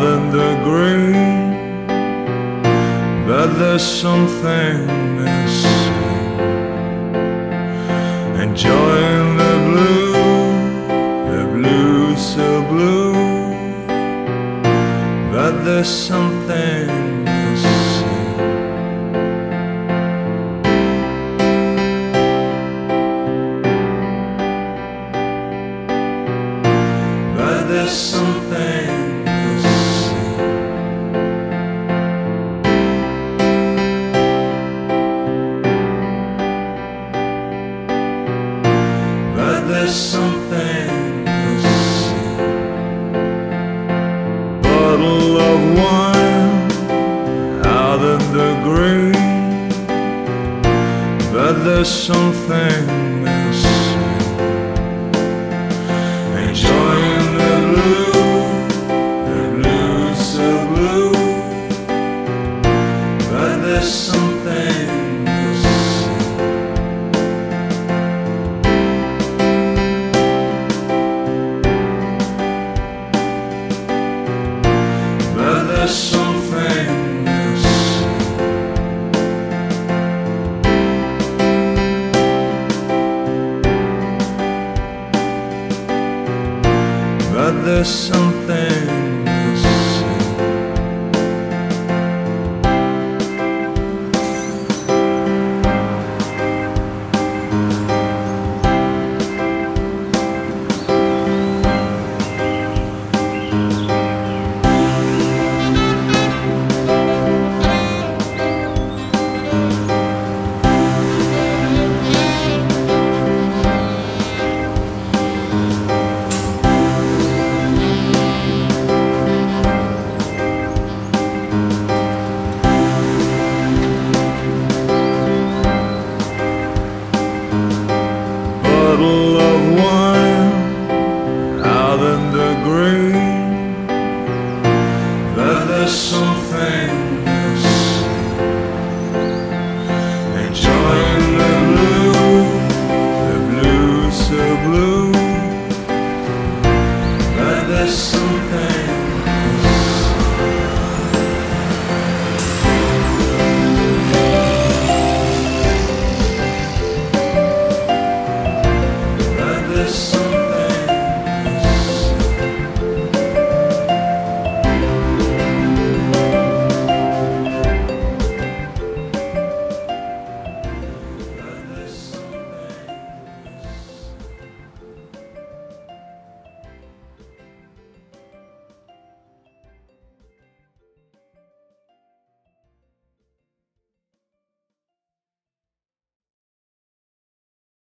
than the green, but there's something missing. Enjoying the blue so blue, but there's something missing. But there's something missing. But there's something missing. Bottle of wine out in the green, but there's something